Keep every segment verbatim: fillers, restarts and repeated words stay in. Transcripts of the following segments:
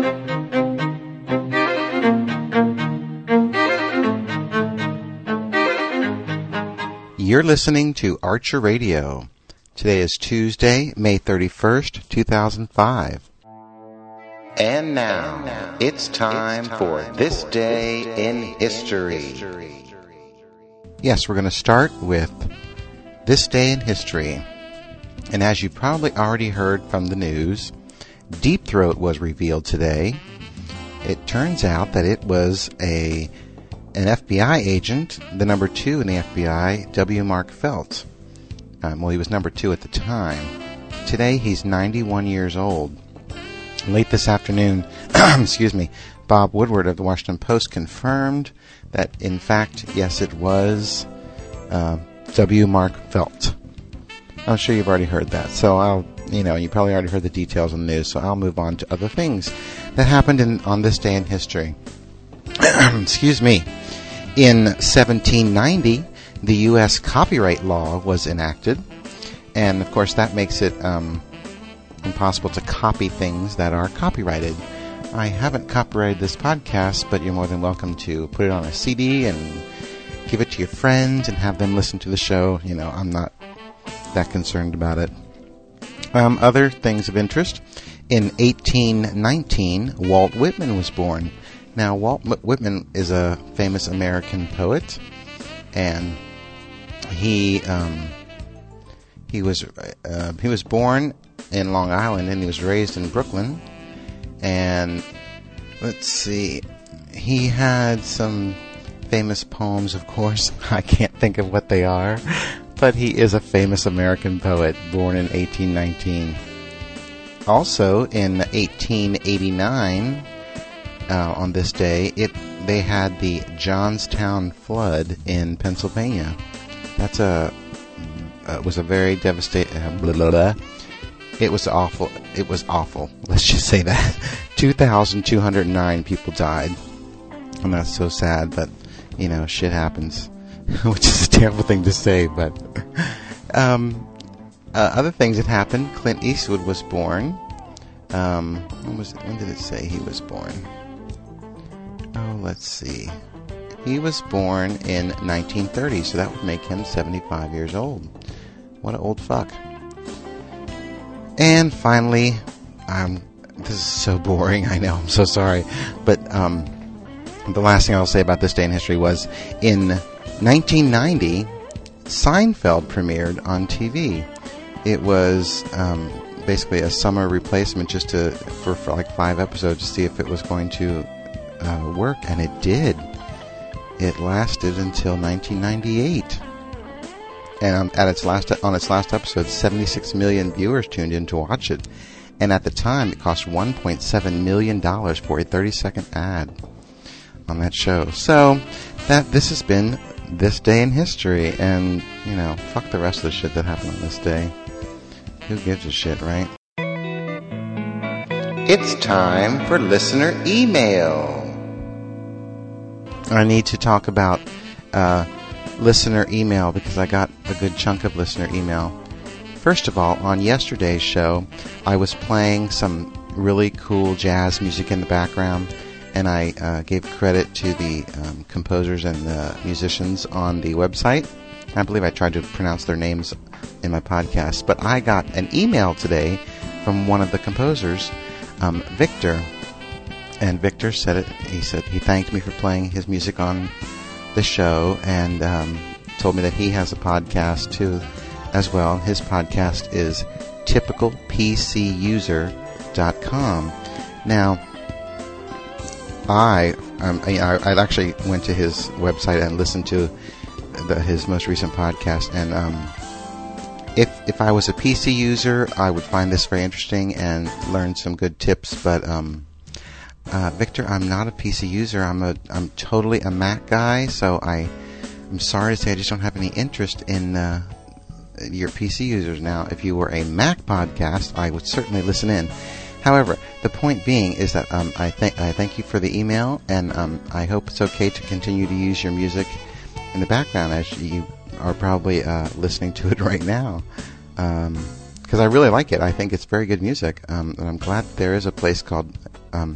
You're listening to Archer Radio. Today is Tuesday, May thirty-first, two thousand five. And now, it's time for This Day in History. Yes, we're going to start with This Day in History. And as you probably already heard from the news, Deep Throat was revealed today. It turns out that it was a an F B I agent, the number two in the F B I, W. Mark Felt. Um, well, he was number two at the time. Today, he's ninety-one years old. Late this afternoon, excuse me, Bob Woodward of the Washington Post confirmed that, in fact, yes, it was uh, W. Mark Felt. I'm sure you've already heard that, so I'll, you know, you probably already heard the details on the news, so I'll move on to other things that happened in, on this day in history. Excuse me. In seventeen ninety, the U S copyright law was enacted, and of course that makes it um, impossible to copy things that are copyrighted. I haven't copyrighted this podcast, but you're more than welcome to put it on a C D and give it to your friends and have them listen to the show. You know, I'm not that concerned about it. Um, other things of interest. In eighteen nineteen, Walt Whitman was born. Now, Walt Whitman is a famous American poet, and he um, he was uh, he was born in Long Island, and he was raised in Brooklyn. And let's see, he had some famous poems, of course. I can't think of what they are, but he is a famous American poet, born in eighteen nineteen. Also, in eighteen eighty-nine, uh, on this day, it they had the Johnstown flood in Pennsylvania. That's a uh, was a very devastating. Uh, blah, blah, blah. It was awful. It was awful. Let's just say that. two thousand two hundred nine people died. And that's so sad, but, you know, shit happens. Which is a terrible thing to say, but... um, uh, other things that happened. Clint Eastwood was born. Um, when, was it, when did it say he was born? Oh, let's see. He was born in nineteen thirty, so that would make him seventy-five years old. What an old fuck. And finally, um, this is so boring, I know, I'm so sorry, but um, the last thing I'll say about this day in history was, in nineteen ninety, Seinfeld premiered on T V. It was um, basically a summer replacement just to for, for like five episodes to see if it was going to uh, work, and it did. It lasted until nineteen ninety-eight. And um, at its last on its last episode, seventy-six million viewers tuned in to watch it. And at the time, it cost one point seven million dollars for a thirty-second ad on that show. So, that this has been This Day in History. And, you know, fuck the rest of the shit that happened on this day. Who gives a shit, right? It's time for listener email. I need to talk about... Uh, listener email because I got a good chunk of listener email. First of all, on yesterday's show, I was playing some really cool jazz music in the background, and I uh, gave credit to the um, composers and the musicians on the website. I believe I tried to pronounce their names in my podcast, but I got an email today from one of the composers, um, Victor, and Victor said it. He said he thanked me for playing his music on the show, and um, told me that he has a podcast too as well. His podcast is typical p c user dot com. Now, I um, I, I actually went to his website and listened to the, his most recent podcast, and um, if if I was a P C user, I would find this very interesting and learn some good tips, but um Uh, Victor, I'm not a P C user. I'm a I'm totally a Mac guy, so I I'm sorry to say I just don't have any interest in uh, your P C users. Now, if you were a Mac podcast, I would certainly listen in. However, the point being is that um, I thank I thank you for the email, and um, I hope it's okay to continue to use your music in the background as you are probably uh, listening to it right now. Um, because I really like it. I think it's very good music, um, and I'm glad there is a place called um,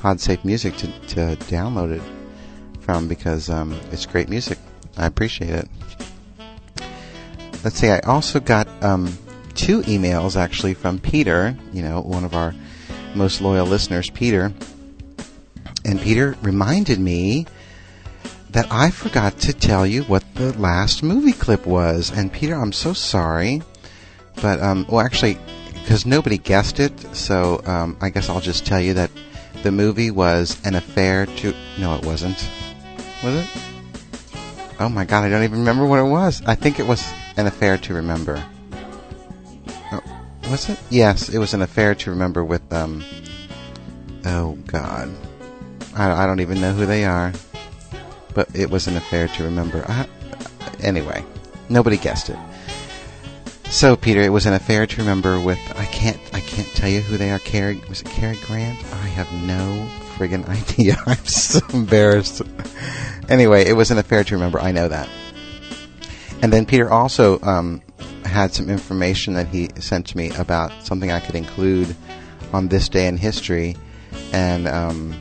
PodSafe Music to, to download it from, because um, it's great music. I appreciate it. Let's see, I also got um, two emails, actually, from Peter, you know, one of our most loyal listeners, Peter. And Peter reminded me that I forgot to tell you what the last movie clip was. And Peter, I'm so sorry. But, um, well, actually, because nobody guessed it, so um, I guess I'll just tell you that the movie was An Affair to... No, it wasn't. Was it? Oh my God, I don't even remember what it was. I think it was An Affair to Remember. Oh, was it? Yes, it was An Affair to Remember with, um... oh, God. I, I don't even know who they are. But it was An Affair to Remember. I, anyway, nobody guessed it. So, Peter, it was An Affair to Remember with... I can't I can't tell you who they are. Cary... Was it Cary Grant? I have no friggin' idea. I'm so embarrassed. Anyway, it was An Affair to Remember. I know that. And then Peter also um, had some information that he sent to me about something I could include on This Day in History. And um,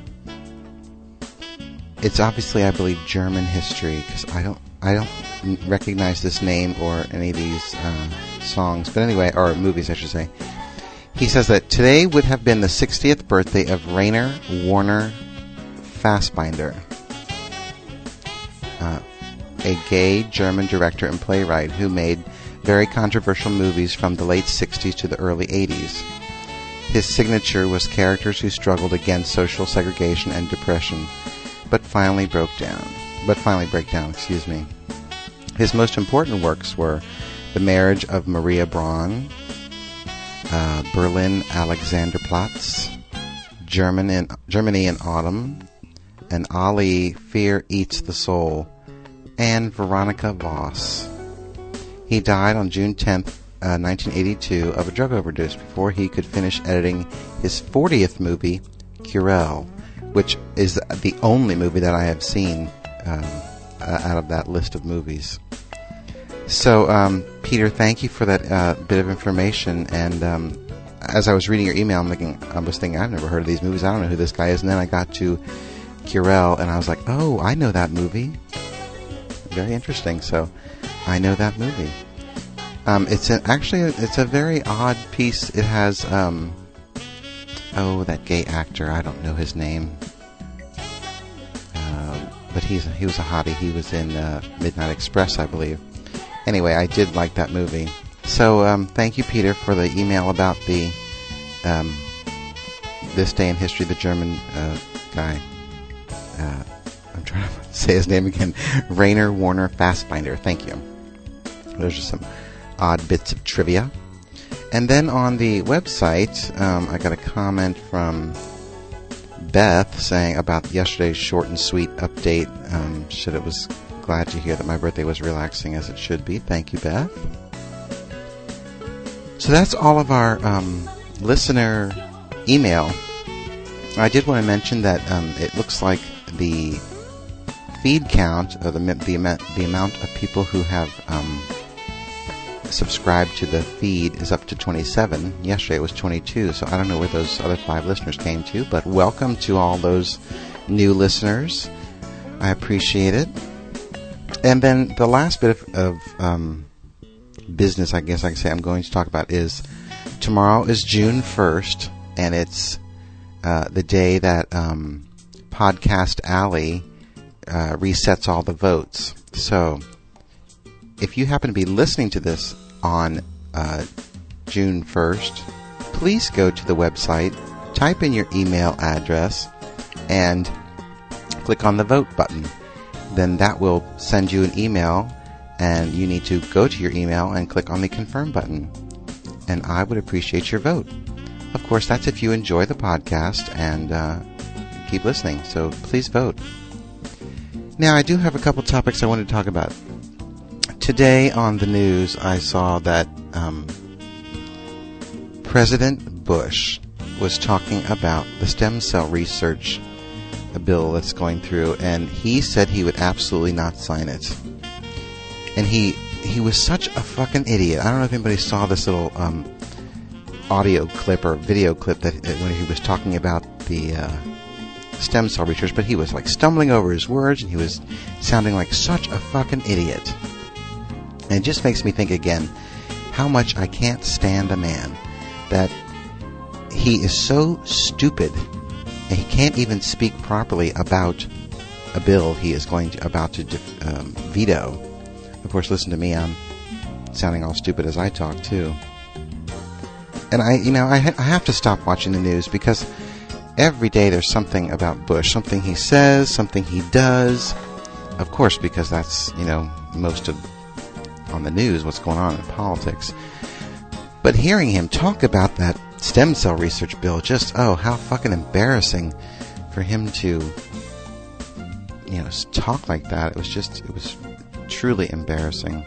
it's obviously, I believe, German history, because I don't, I don't recognize this name or any of these uh, songs. But anyway, or movies, I should say. He says that today would have been the sixtieth birthday of Rainer Werner Fassbinder, uh, a gay German director and playwright who made very controversial movies from the late sixties to the early eighties. His signature was characters who struggled against social segregation and depression, but finally broke down. But finally break down, excuse me. His most important works were The Marriage of Maria Braun, uh, Berlin Alexanderplatz, German in, Germany in Autumn, and Ali, Fear Eats the Soul, and Veronica Voss. He died on June tenth, uh, nineteen eighty-two, of a drug overdose before he could finish editing his fortieth movie, Querelle, which is the only movie that I have seen um, uh, out of that list of movies. So, um, Peter, thank you for that uh, bit of information. And um, as I was reading your email, I'm thinking, I was thinking, I've never heard of these movies. I don't know who this guy is. And then I got to Querelle, and I was like, oh, I know that movie. Very interesting. So, I know that movie. Um, it's a, actually it's a very odd piece. It has um, oh, that gay actor. I don't know his name, uh, but he's he was a hottie. He was in uh, Midnight Express, I believe. Anyway, I did like that movie. So um, thank you, Peter, for the email about the um, This Day in History. The German uh, guy. Uh, I'm trying to say his name again. Rainer Werner Fassbinder. Thank you. Those are some odd bits of trivia. And then on the website, um, I got a comment from Beth saying about yesterday's short and sweet update. Um, she said it was glad to hear that my birthday was relaxing as it should be. Thank you, Beth. So that's all of our um, listener email. I did want to mention that um, it looks like the feed count, or the the amount the amount of people who have um, subscribed to the feed is up to twenty-seven. Yesterday it was twenty-two, so I don't know where those other five listeners came to, but welcome to all those new listeners. I appreciate it. And then the last bit of, of um, business, I guess I can say I'm going to talk about is tomorrow is June first, and it's uh, the day that um, Podcast Alley uh, resets all the votes. So if you happen to be listening to this on uh, June first, please go to the website, type in your email address, and click on the vote button. Then that will send you an email, and you need to go to your email and click on the confirm button. And I would appreciate your vote. Of course, that's if you enjoy the podcast and uh, keep listening. So please vote. Now, I do have a couple topics I want to talk about. Today on the news, I saw that um, President Bush was talking about the stem cell research a bill that's going through, and he said he would absolutely not sign it. And he he was such a fucking idiot. I don't know if anybody saw this little um, audio clip or video clip that uh, when he was talking about the uh, stem cell research, but he was like stumbling over his words, and he was sounding like such a fucking idiot. And it just makes me think again how much I can't stand a man that he is so stupid and he can't even speak properly about a bill he is going to about to um, veto. Of course, listen to me, I'm sounding all stupid as I talk too. And I, you know, I, ha- I have to stop watching the news because every day there's something about Bush, something he says, something he does. Of course, because that's, you know, most of on the news, what's going on in politics. But hearing him talk about that stem cell research bill, just, oh, how fucking embarrassing for him to, you know, talk like that. It was just, it was truly embarrassing.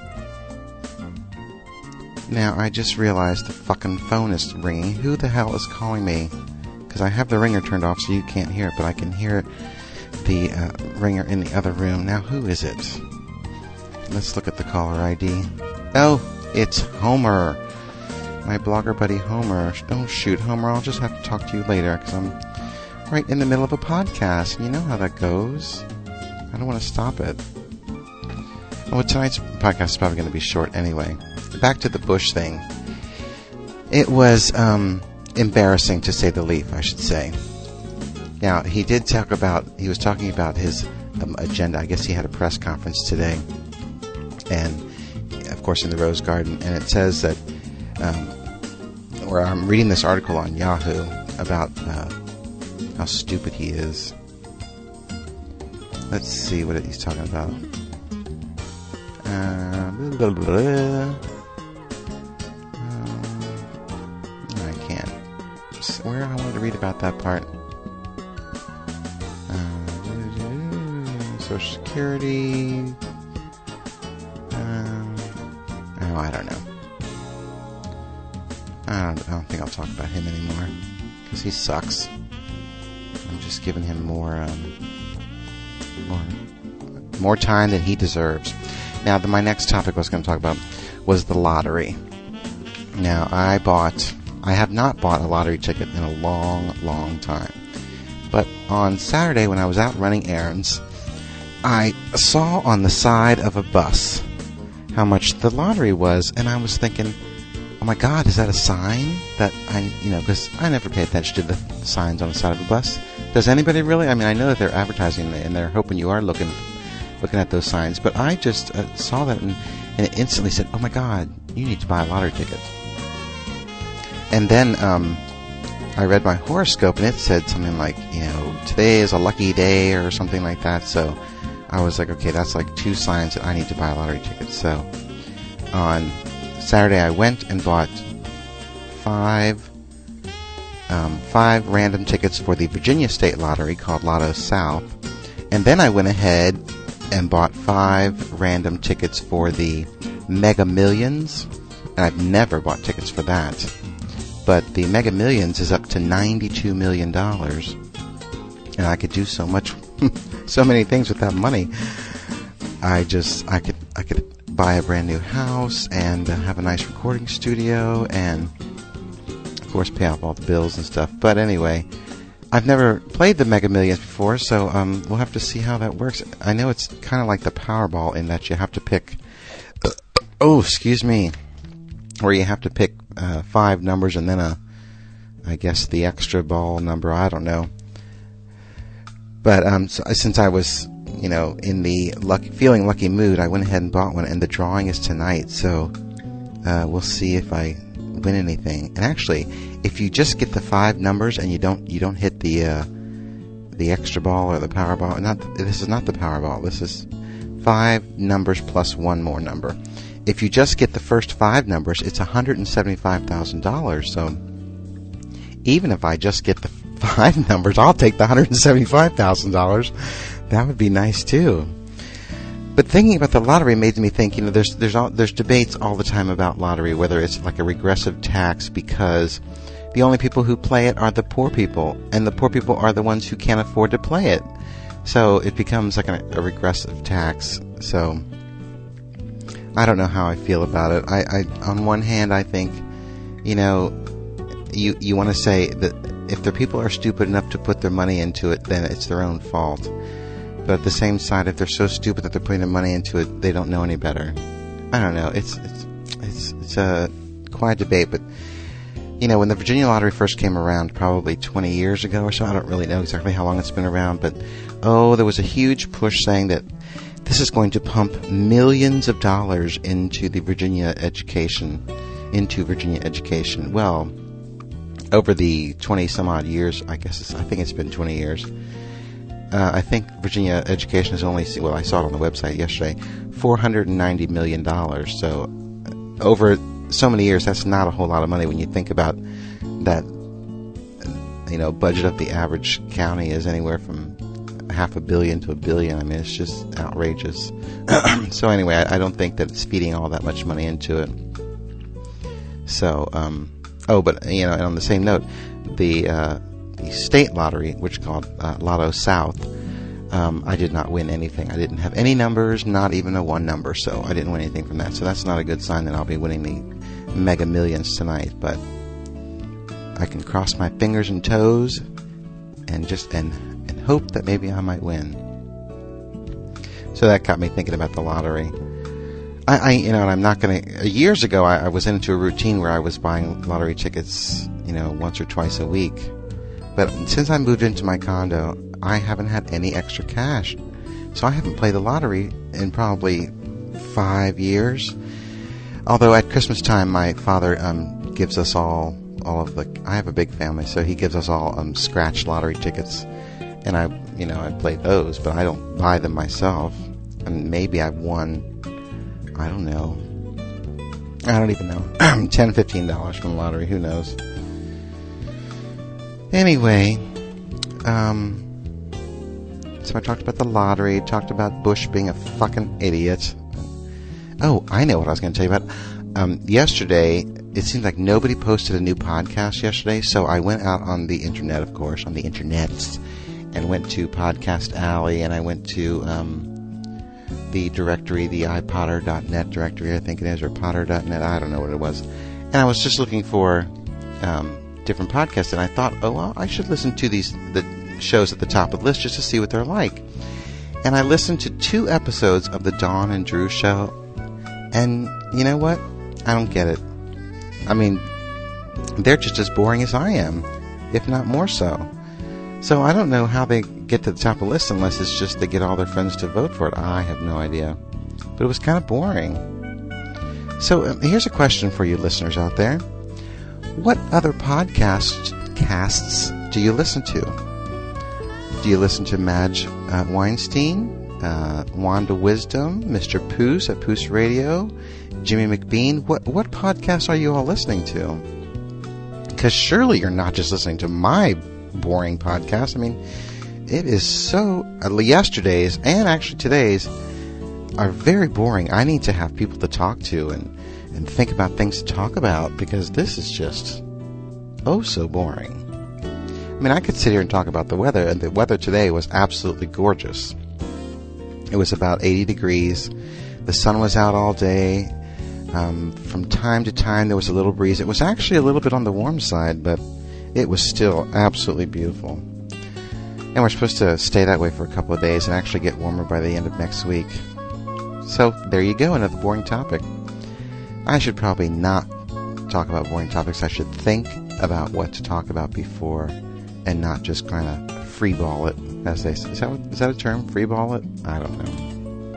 Now, I just realized the fucking phone is ringing. Who the hell is calling me? Because I have the ringer turned off so you can't hear it, but I can hear the uh, ringer in the other room. Now, who is it? Let's look at the caller I D. Oh, it's Homer. My blogger buddy Homer. Don't shoot, Homer. I'll just have to talk to you later because I'm right in the middle of a podcast. You know how that goes. I don't want to stop it. Well, tonight's podcast is probably going to be short anyway. Back to the Bush thing. It was um, embarrassing, to say the least, I should say. Now, he did talk about, he was talking about his um, agenda. I guess he had a press conference today. And, of course, in the Rose Garden. And it says that, um, or I'm reading this article on Yahoo about uh, how stupid he is. Let's see what he's talking about. Uh, blah, blah, blah. Where I wanted to read about that part. Uh, Social Security. Um, oh, I don't know. I don't, I don't think I'll talk about him anymore because he sucks. I'm just giving him more, um, more, more time than he deserves. Now, the, my next topic I was going to talk about was the lottery. Now, I bought. I have not bought a lottery ticket in a long, long time. But on Saturday when I was out running errands, I saw on the side of a bus how much the lottery was, and I was thinking, oh my God, is that a sign? That I, you know, because I never pay attention to the signs on the side of a bus. Does anybody really? I mean, I know that they're advertising and they're hoping you are looking looking at those signs, but I just uh, saw that and, and it instantly said, oh my God, you need to buy a lottery ticket. And then um, I read my horoscope, and it said something like, you know, today is a lucky day or something like that. So I was like, okay, that's like two signs that I need to buy a lottery ticket. So on Saturday, I went and bought five um, five random tickets for the Virginia State Lottery called Lotto South. And then I went ahead and bought five random tickets for the Mega Millions. And I've never bought tickets for that. But the Mega Millions is up to ninety-two million dollars. And I could do so much, so many things with that money. I just, I could, I could buy a brand new house and uh, have a nice recording studio and, of course, pay off all the bills and stuff. But anyway, I've never played the Mega Millions before, so um, we'll have to see how that works. I know it's kind of like the Powerball in that you have to pick, uh, oh, excuse me, where you have to pick Uh, five numbers and then a, I guess the extra ball number. I don't know. But um, so, since I was, you know, in the lucky, feeling lucky mood, I went ahead and bought one. And the drawing is tonight, so uh, we'll see if I win anything. And actually, if you just get the five numbers and you don't, you don't hit the uh, the extra ball or the Powerball. Not this is not the Powerball. This is five numbers plus one more number. If you just get the first five numbers, it's one hundred seventy-five thousand dollars. So even if I just get the five numbers, I'll take the one hundred seventy-five thousand dollars. That would be nice too. But thinking about the lottery made me think, you know, there's there's all, there's debates all the time about lottery, whether it's like a regressive tax because the only people who play it are the poor people, and the poor people are the ones who can't afford to play it. So it becomes like a, a regressive tax. So I don't know how I feel about it. I, I on one hand, I think, you know, you you want to say that if the people are stupid enough to put their money into it, then it's their own fault. But at the same side, if they're so stupid that they're putting their money into it, they don't know any better. I don't know. It's it's it's it's a quiet debate, but you know, when the Virginia lottery first came around, probably twenty years ago or so, I don't really know exactly how long it's been around, but oh, there was a huge push saying that this is going to pump millions of dollars into the Virginia education, into Virginia education. Well, over the twenty some odd years, I guess it's, I think it's been twenty years. Uh, I think Virginia education has only seen, well, I saw it on the website yesterday, four hundred ninety million dollars. So over so many years, that's not a whole lot of money when you think about that. You know, budget of the average county is anywhere from half a billion to a billion. I mean, it's just outrageous. So anyway, I, I don't think that it's feeding all that much money into it. So, um, oh, but, you know, and on the same note, the, uh, the state lottery, which is called uh, Lotto South, um, I did not win anything. I didn't have any numbers, not even a one number, so I didn't win anything from that. So that's not a good sign that I'll be winning the Mega Millions tonight, but I can cross my fingers and toes and just and, and hope that maybe I might win. So that got me thinking about the lottery. I, I you know, and I'm not going to... Years ago, I, I was into a routine where I was buying lottery tickets, you know, once or twice a week. But since I moved into my condo, I haven't had any extra cash. So I haven't played the lottery in probably five years. Although at Christmas time, my father um, gives us all... all of the, I have a big family, so he gives us all um, scratch lottery tickets, and I, you know, I play those, but I don't buy them myself. And maybe I've won, I don't know, I don't even know, ten, fifteen dollars from the lottery. Who knows? Anyway, um, so I talked about the lottery, talked about Bush being a fucking idiot. Oh, I know what I was going to tell you about. Um, yesterday. It seems like nobody posted a new podcast yesterday, so I went out on the internet, of course, on the internets, and went to Podcast Alley, and I went to um, the directory, the i potter dot net directory, I think it is, or potter dot net, I don't know what it was. And I was just looking for um, different podcasts, and I thought, oh, well, I should listen to these the shows at the top of the list just to see what they're like. And I listened to two episodes of the Dawn and Drew show, and you know what? I don't get it. I mean, they're just as boring as I am, if not more so. So I don't know how they get to the top of the list unless it's just they get all their friends to vote for it. I have no idea. But it was kind of boring. So um, here's a question for you listeners out there. What other podcasts casts do you listen to? Do you listen to Madge uh, Weinstein, uh, Wanda Wisdom, Mister Poos at Poos Radio, Jimmy McBean? What what podcasts are you all listening to? Because surely you're not just listening to my boring podcast. I mean, it is so... Uh, yesterday's and actually today's are very boring. I need to have people to talk to and, and think about things to talk about, because this is just oh so boring. I mean, I could sit here and talk about the weather, and the weather today was absolutely gorgeous. It was about eighty degrees. The sun was out all day. Um, from time to time, there was a little breeze. It was actually a little bit on the warm side, but it was still absolutely beautiful. And we're supposed to stay that way for a couple of days and actually get warmer by the end of next week. So there you go, another boring topic. I should probably not talk about boring topics. I should think about what to talk about before and not just kind of freeball it, as they say. Is that, is that a term? Freeball it? I don't know.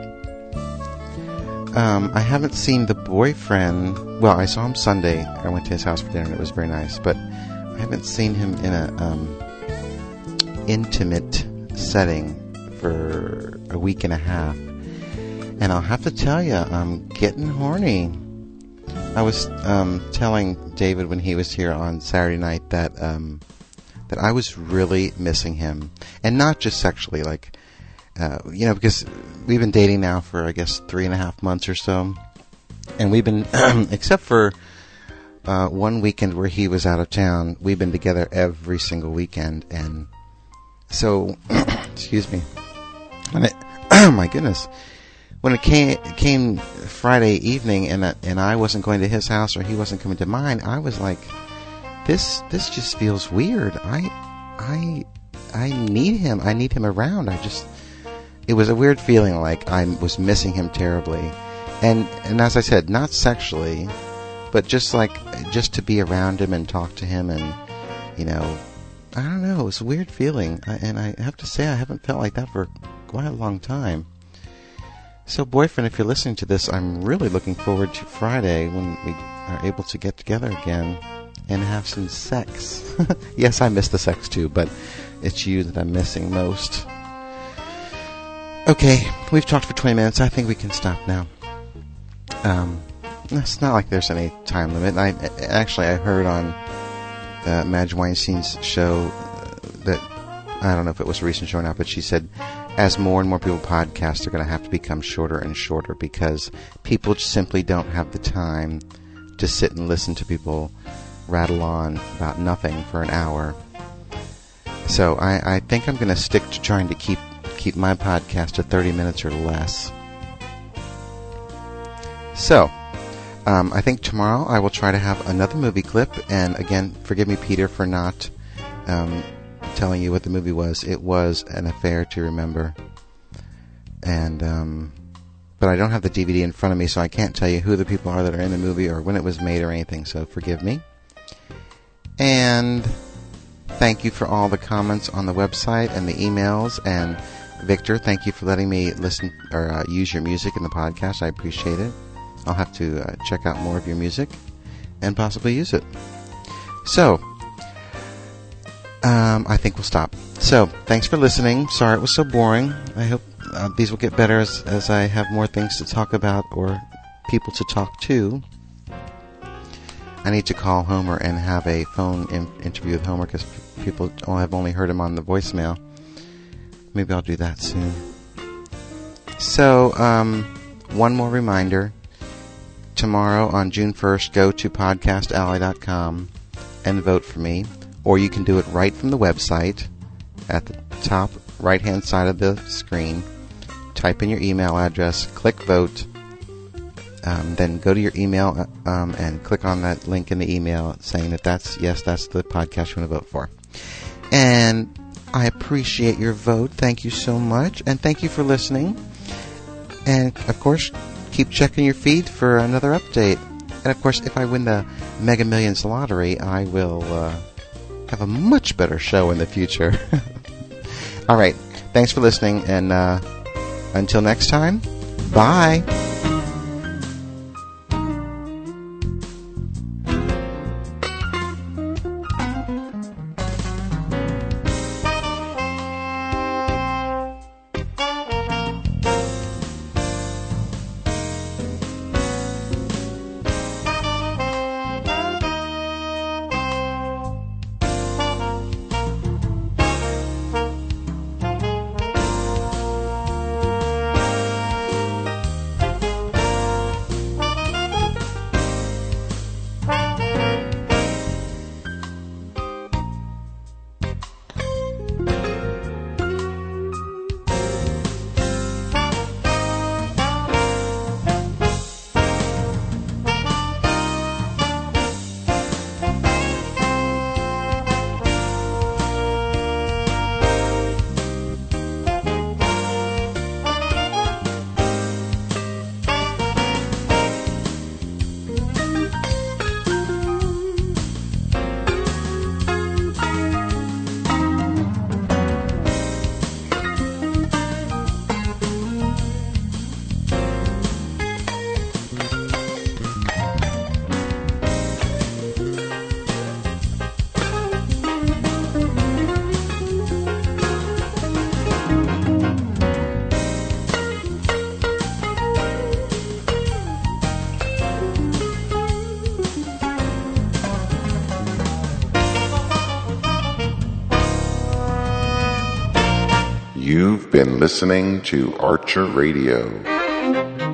Um, I haven't seen the boyfriend. Well, I saw him Sunday. I went to his house for dinner, and it was very nice. But I haven't seen him in a um, intimate setting for a week and a half. And I'll have to tell you, I'm getting horny. I was um, telling David when he was here on Saturday night that um, that I was really missing him, and not just sexually, like. Uh, you know, because we've been dating now for, I guess, three and a half months or so. And we've been, except for uh, one weekend where he was out of town, we've been together every single weekend. And so, excuse me. When it, oh my goodness. When it came, it came Friday evening and, uh, and I wasn't going to his house or he wasn't coming to mine, I was like this this just feels weird. I I I need him. I need him around. I just it was a weird feeling, like I was missing him terribly. And and as I said, not sexually, but just like just to be around him and talk to him, and you know, I don't know, it was a weird feeling. I, and I have to say, I haven't felt like that for quite a long time. So, boyfriend, if you're listening to this, I'm really looking forward to Friday when we are able to get together again and have some sex. Yes, I miss the sex too, but it's you that I'm missing most. Okay, we've talked for twenty minutes. I think we can stop now. Um, it's not like there's any time limit. I actually I heard on uh, Madge Weinstein's show that, I don't know if it was a recent show or not, but she said as more and more people podcast, they're going to have to become shorter and shorter because people simply don't have the time to sit and listen to people rattle on about nothing for an hour. So I, I think I'm going to stick to trying to keep keep my podcast to thirty minutes or less. So, um, I think tomorrow I will try to have another movie clip. And again, forgive me, Peter, for not um, telling you what the movie was. It was An Affair to Remember. And, um, but I don't have the D V D in front of me, so I can't tell you who the people are that are in the movie or when it was made or anything, so forgive me. And thank you for all the comments on the website and the emails. And Victor, thank you for letting me listen or uh, use your music in the podcast. I appreciate it. I'll have to uh, check out more of your music and possibly use it. So, um, I think we'll stop. So, thanks for listening. Sorry it was so boring. I hope uh, these will get better as, as I have more things to talk about or people to talk to. I need to call Homer and have a phone in- interview with Homer because p- people have only heard him on the voicemail. Maybe I'll do that soon. So, um, one more reminder. Tomorrow on June first, go to podcast alley dot com and vote for me. Or you can do it right from the website at the top right-hand side of the screen. Type in your email address, click vote, um, then go to your email um, and click on that link in the email saying that that's, yes, that's the podcast you want to vote for. And I appreciate your vote. Thank you so much. And thank you for listening. And, of course, keep checking your feed for another update. And, of course, if I win the Mega Millions lottery, I will uh, have a much better show in the future. All right. Thanks for listening. And uh, until next time, bye. You've been listening to Archer Radio.